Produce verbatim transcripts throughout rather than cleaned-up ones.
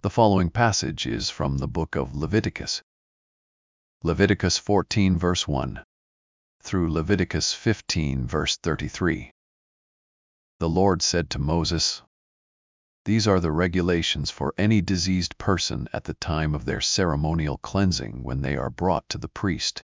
The following passage is from the book of Leviticus. Leviticus fourteen verse one through Leviticus fifteen verse thirty-three. The Lord said to Moses, "These are the regulations for any diseased person at the time of their ceremonial cleansing when they are brought to the priest.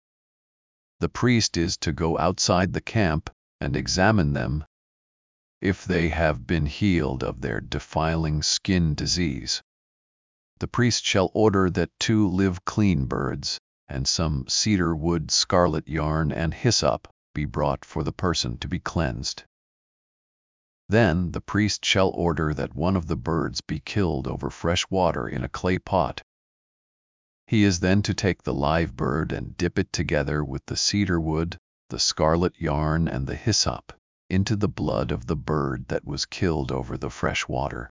The priest is to go outside the camp and examine them. If they have been healed of their defiling skin disease, the priest shall order that two live clean birds and some cedar wood, scarlet yarn, and hyssop be brought for the person to be cleansed. Then the priest shall order that one of the birds be killed over fresh water in a clay pot. He is then to take the live bird and dip it together with the cedar wood, the scarlet yarn, and the hyssop into the blood of the bird that was killed over the fresh water.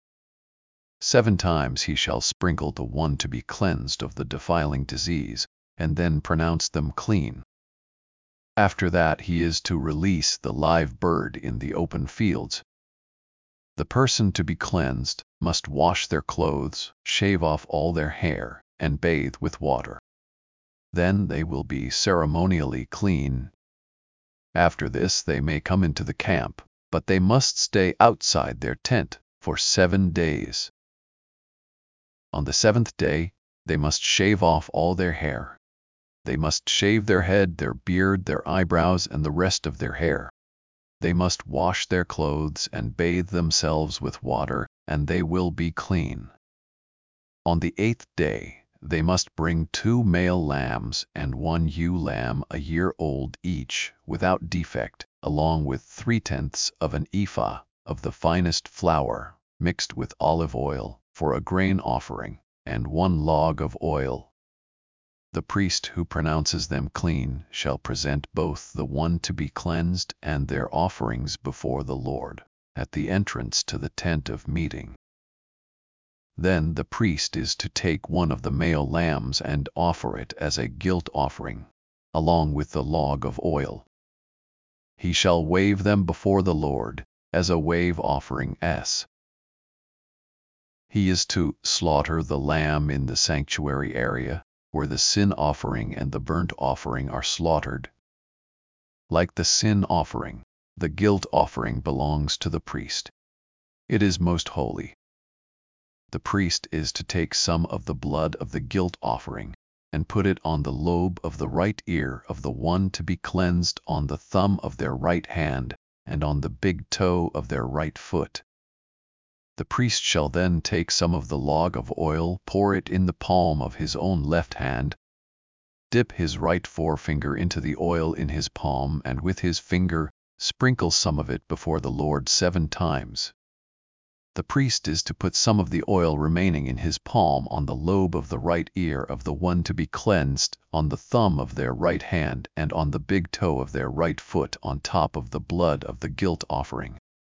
Seven times he shall sprinkle the one to be cleansed of the defiling disease, and then pronounce them clean. After that he is to release the live bird in the open fields. The person to be cleansed must wash their clothes, shave off all their hair, and bathe with water. Then they will be ceremonially clean. After this they may come into the camp, but they must stay outside their tent for seven days. On the seventh day, they must shave off all their hair. They must shave their head, their beard, their eyebrows, and the rest of their hair. They must wash their clothes and bathe themselves with water, and they will be clean. On the eighth day, they must bring two male lambs and one ewe lamb a year old each, without defect, along with three-tenths of an ephah of the finest flour, mixed with olive oil, for a grain offering, and one log of oil. The priest who pronounces them clean shall present both the one to be cleansed and their offerings before the Lord, at the entrance to the tent of meeting. Then the priest is to take one of the male lambs and offer it as a guilt offering, along with the log of oil. He shall wave them before the Lord as a wave offering s. He is to slaughter the lamb in the sanctuary area, where the sin offering and the burnt offering are slaughtered. Like the sin offering, the guilt offering belongs to the priest. It is most holy. The priest is to take some of the blood of the guilt offering and put it on the lobe of the right ear of the one to be cleansed, on the thumb of their right hand, and on the big toe of their right foot. The priest shall then take some of the log of oil, pour it in the palm of his own left hand, dip his right forefinger into the oil in his palm, and with his finger sprinkle some of it before the Lord seven times. The priest is to put some of the oil remaining in his palm on the lobe of the right ear of the one to be cleansed, on the thumb of their right hand, and on the big toe of their right foot, on top of the blood of the guilt offering.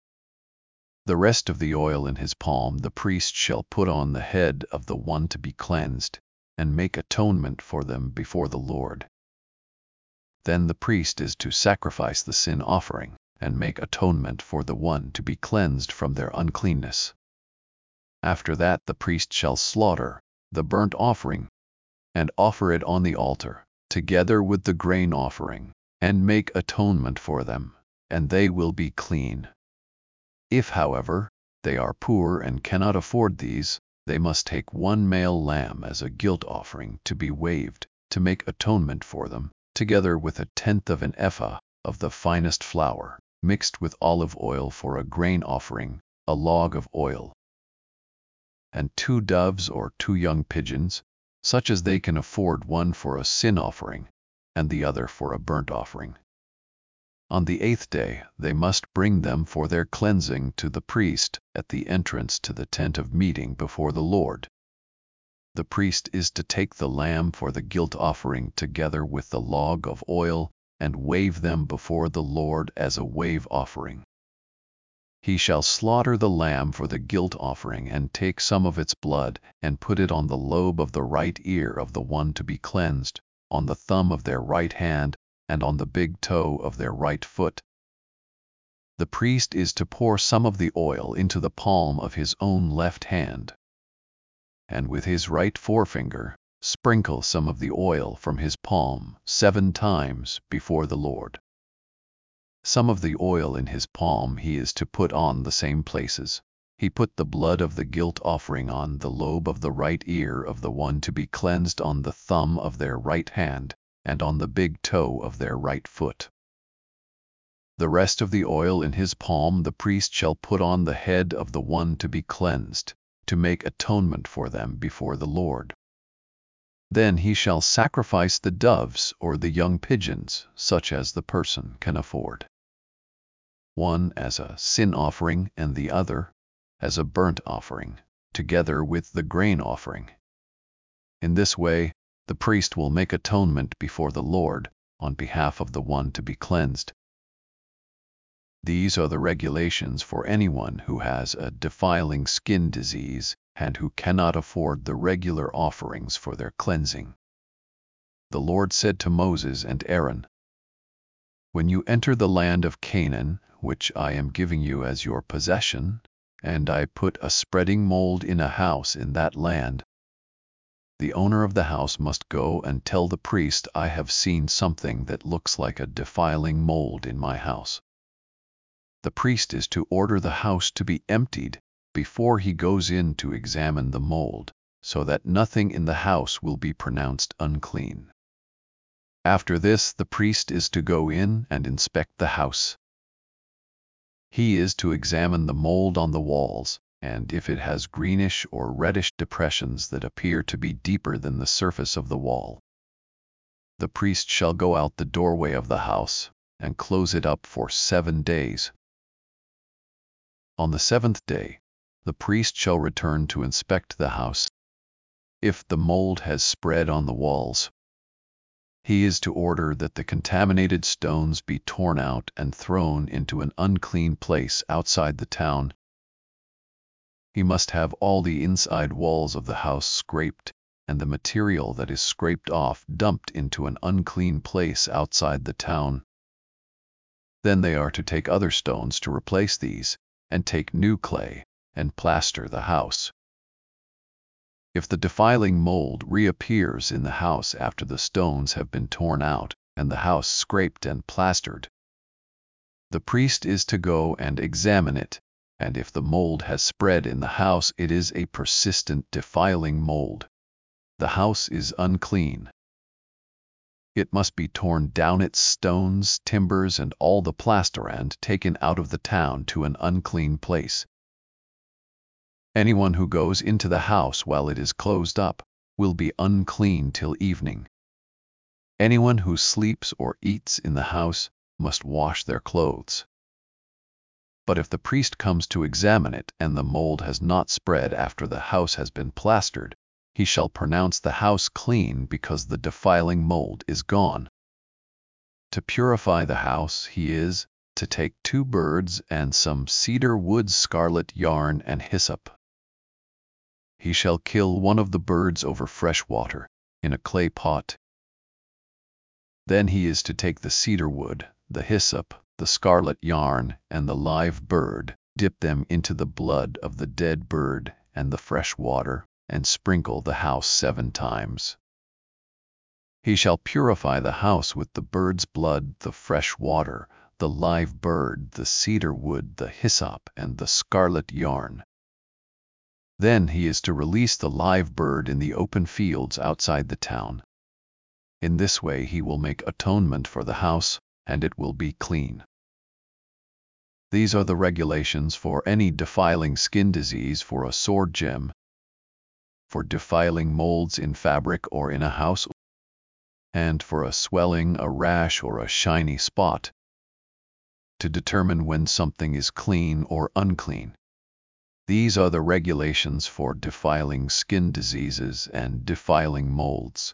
The rest of the oil in his palm the priest shall put on the head of the one to be cleansed, and make atonement for them before the Lord. Then the priest is to sacrifice the sin offering, and make atonement for the one to be cleansed from their uncleanness. After that the priest shall slaughter the burnt offering, and offer it on the altar, together with the grain offering, and make atonement for them, and they will be clean. If, however, they are poor and cannot afford these, they must take one male lamb as a guilt offering to be waved, to make atonement for them, together with a tenth of an ephah of the finest flour, mixed with olive oil for a grain offering, a log of oil, and two doves or two young pigeons, such as they can afford, one for a sin offering, and the other for a burnt offering. On the eighth day they must bring them for their cleansing to the priest at the entrance to the tent of meeting before the Lord. The priest is to take the lamb for the guilt offering together with the log of oil, and wave them before the Lord as a wave offering. He shall slaughter the lamb for the guilt offering and take some of its blood and put it on the lobe of the right ear of the one to be cleansed, on the thumb of their right hand, and on the big toe of their right foot. The priest is to pour some of the oil into the palm of his own left hand, and with his right forefinger sprinkle some of the oil from his palm seven times before the Lord. Some of the oil in his palm he is to put on the same places. He put the blood of the guilt offering on the lobe of the right ear of the one to be cleansed, on the thumb of their right hand, and on the big toe of their right foot. The rest of the oil in his palm the priest shall put on the head of the one to be cleansed, to make atonement for them before the Lord. Then he shall sacrifice the doves or the young pigeons, such as the person can afford, one as a sin offering and the other as a burnt offering, together with the grain offering. In this way, the priest will make atonement before the Lord on behalf of the one to be cleansed. These are the regulations for anyone who has a defiling skin disease and who cannot afford the regular offerings for their cleansing. The Lord said to Moses and Aaron, "When you enter the land of Canaan, which I am giving you as your possession, and I put a spreading mold in a house in that land, the owner of the house must go and tell the priest, I have seen something that looks like a defiling mold in my house. The priest is to order the house to be emptied before he goes in to examine the mold, so that nothing in the house will be pronounced unclean. After this, the priest is to go in and inspect the house. He is to examine the mold on the walls, and if it has greenish or reddish depressions that appear to be deeper than the surface of the wall, the priest shall go out the doorway of the house and close it up for seven days. On the seventh day, the priest shall return to inspect the house. If the mold has spread on the walls, he is to order that the contaminated stones be torn out and thrown into an unclean place outside the town. He must have all the inside walls of the house scraped, and the material that is scraped off dumped into an unclean place outside the town. Then they are to take other stones to replace these, and take new clay, and plaster the house. If the defiling mold reappears in the house after the stones have been torn out and the house scraped and plastered, the priest is to go and examine it, and if the mold has spread in the house, it is a persistent defiling mold. The house is unclean. It must be torn down, its stones, timbers, and all the plaster, and taken out of the town to an unclean place. Anyone who goes into the house while it is closed up will be unclean till evening. Anyone who sleeps or eats in the house must wash their clothes. But if the priest comes to examine it and the mold has not spread after the house has been plastered, he shall pronounce the house clean because the defiling mold is gone. To purify the house, he is to take two birds and some cedar wood, scarlet yarn, and hyssop. He shall kill one of the birds over fresh water in a clay pot. Then he is to take the cedar wood, the hyssop, the scarlet yarn, and the live bird, dip them into the blood of the dead bird and the fresh water, and sprinkle the house seven times. He shall purify the house with the bird's blood, the fresh water, the live bird, the cedar wood, the hyssop, and the scarlet yarn. Then he is to release the live bird in the open fields outside the town. In this way he will make atonement for the house, and it will be clean. These are the regulations for any defiling skin disease, for a sore gem, for defiling molds in fabric or in a house, and for a swelling, a rash, or a shiny spot, to determine when something is clean or unclean. These are the regulations for defiling skin diseases and defiling molds.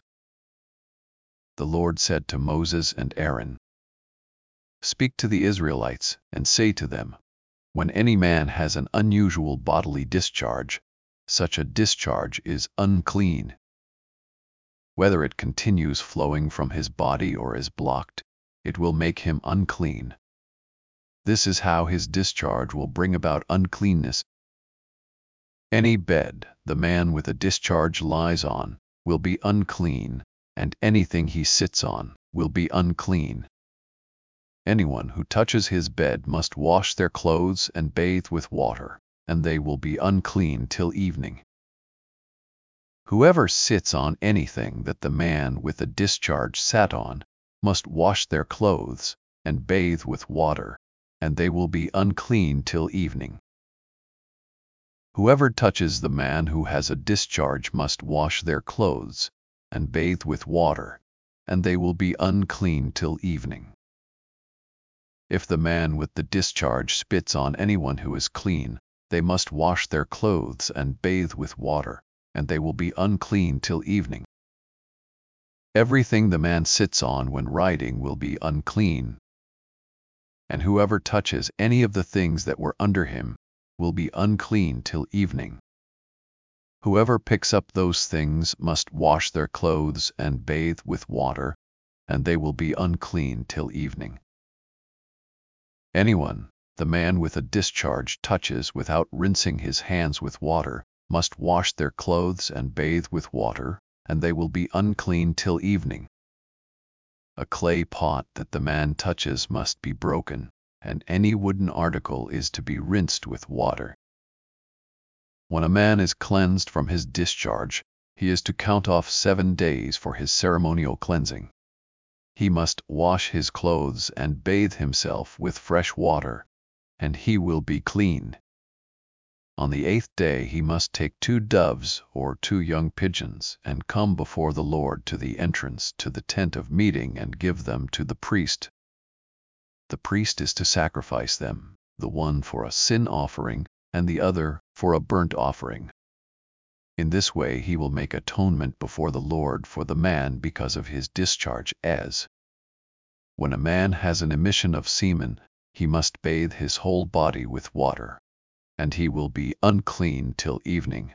The Lord said to Moses and Aaron, "Speak to the Israelites and say to them, when any man has an unusual bodily discharge, such a discharge is unclean. Whether it continues flowing from his body or is blocked, it will make him unclean. This is how his discharge will bring about uncleanness. Any bed the man with a discharge lies on will be unclean, and anything he sits on will be unclean. Anyone who touches his bed must wash their clothes and bathe with water, and they will be unclean till evening. Whoever sits on anything that the man with a discharge sat on must wash their clothes and bathe with water, and they will be unclean till evening. Whoever touches the man who has a discharge must wash their clothes and bathe with water, and they will be unclean till evening. If the man with the discharge spits on anyone who is clean, they must wash their clothes and bathe with water, and they will be unclean till evening. Everything the man sits on when riding will be unclean, and whoever touches any of the things that were under him will be unclean till evening. Whoever picks up those things must wash their clothes and bathe with water, and they will be unclean till evening. Anyone the man with a discharge touches without rinsing his hands with water must wash their clothes and bathe with water, and they will be unclean till evening. A clay pot that the man touches must be broken, and any wooden article is to be rinsed with water. When a man is cleansed from his discharge, he is to count off seven days for his ceremonial cleansing. He must wash his clothes and bathe himself with fresh water, and he will be clean. On the eighth day he must take two doves or two young pigeons and come before the Lord to the entrance to the tent of meeting and give them to the priest. The priest is to sacrifice them, the one for a sin offering and the other for a burnt offering. In this way he will make atonement before the Lord for the man because of his discharge, as when a man has an emission of semen, he must bathe his whole body with water, and he will be unclean till evening.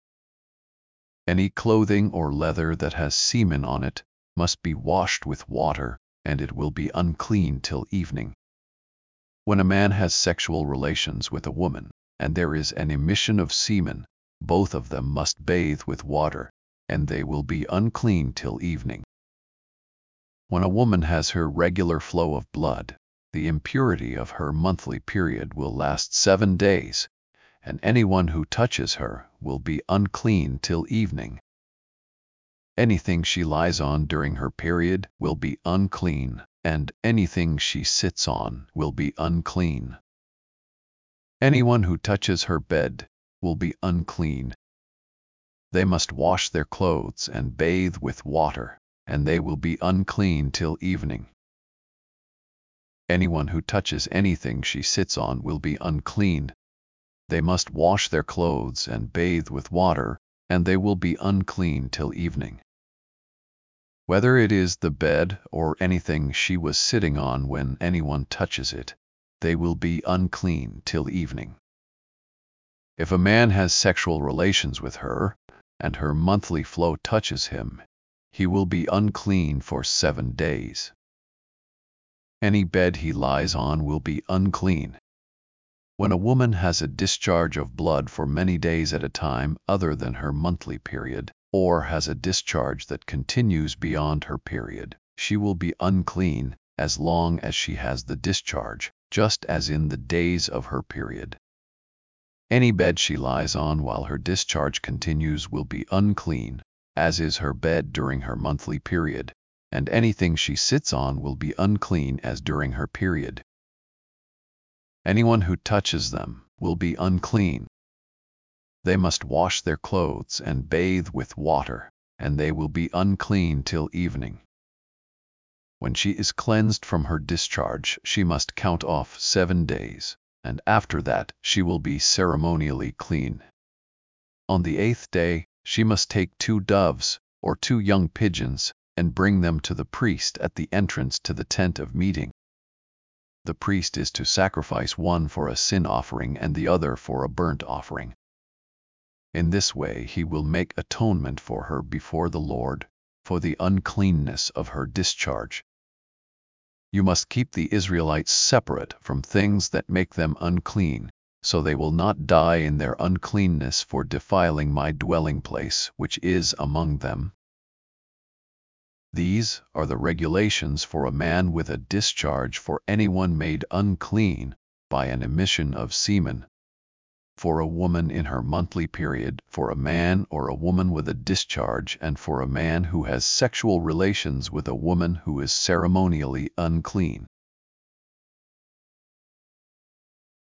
Any clothing or leather that has semen on it must be washed with water, and it will be unclean till evening. When a man has sexual relations with a woman, and there is an emission of semen, both of them must bathe with water, and they will be unclean till evening. When a woman has her regular flow of blood, the impurity of her monthly period will last seven days, and anyone who touches her will be unclean till evening. Anything she lies on during her period will be unclean, and anything she sits on will be unclean. Anyone who touches her bed will be unclean. They must wash their clothes and bathe with water, and they will be unclean till evening. Anyone who touches anything she sits on will be unclean. They must wash their clothes and bathe with water, and they will be unclean till evening. Whether it is the bed or anything she was sitting on when anyone touches it, they will be unclean till evening. If a man has sexual relations with her, and her monthly flow touches him, he will be unclean for seven days. Any bed he lies on will be unclean. When a woman has a discharge of blood for many days at a time other than her monthly period, or has a discharge that continues beyond her period, she will be unclean as long as she has the discharge, just as in the days of her period. Any bed she lies on while her discharge continues will be unclean, as is her bed during her monthly period, and anything she sits on will be unclean as during her period. Anyone who touches them will be unclean. They must wash their clothes and bathe with water, and they will be unclean till evening. When she is cleansed from her discharge, she must count off seven days, and after that she will be ceremonially clean. On the eighth day, she must take two doves or two young pigeons and bring them to the priest at the entrance to the tent of meeting. The priest is to sacrifice one for a sin offering and the other for a burnt offering. In this way he will make atonement for her before the Lord, for the uncleanness of her discharge. You must keep the Israelites separate from things that make them unclean, so they will not die in their uncleanness for defiling my dwelling place which is among them. These are the regulations for a man with a discharge, for anyone made unclean by an emission of semen, for a woman in her monthly period, for a man or a woman with a discharge, and for a man who has sexual relations with a woman who is ceremonially unclean.